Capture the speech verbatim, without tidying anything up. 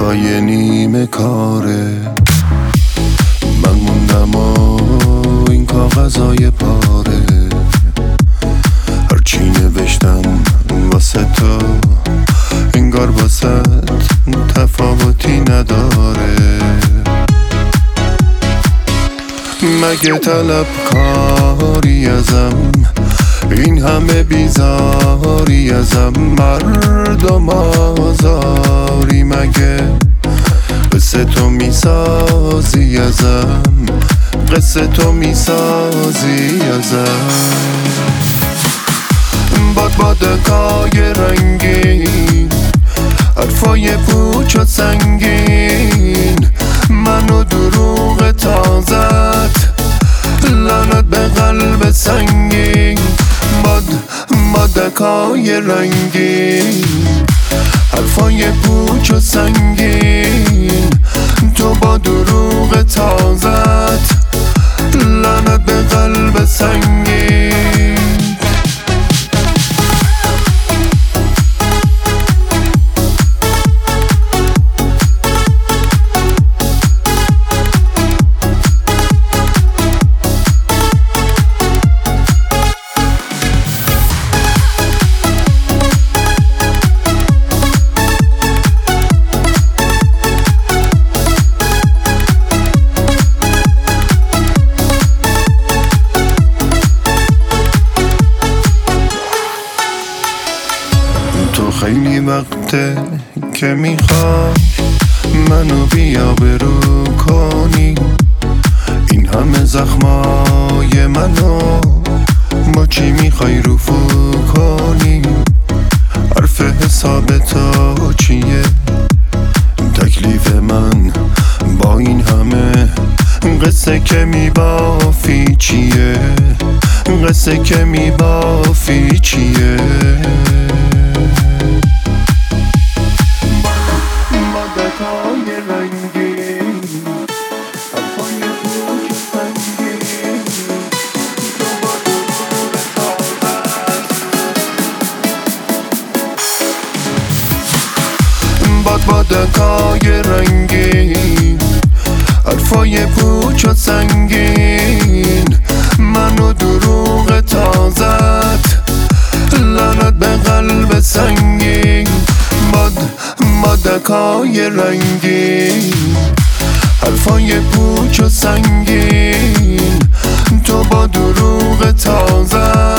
حرفای نیمه کاره، من موندم و این کاغذای پاره، هرچی نوشتم واسه تو انگار واسه تفاوتی نداره. مگه طلب کاری ازم، این همه بیزاری ازم، مردم آزاری، مگه قصه تو میسازی ازم، قصه تو میسازی ازم. باد بادکای رنگین، حرفای پوچ و سنگین، منو دروغ تازت، لعنت به قلب سنگین. باد بادکای رنگین، حرفای پوچ و سنگین، تو با دروغ تازت، لعنت به قلب سنگین. تو خیلی وقته که میخوای منو بیا برو کنی، این همه زخمای منو با چی میخوای رفو کنی؟ حرف حساب تو چیه؟ تکلیف من با این همه قصه که میبافی چیه؟ قصه که میبافی چیه؟ باد بادکای رنگین، حرفای پوچ و سنگین، منو دروغ تازت، لعنت به قلب سنگین. باد بادکای رنگین، حرفای پوچ و سنگین، تو با دروغ تازت،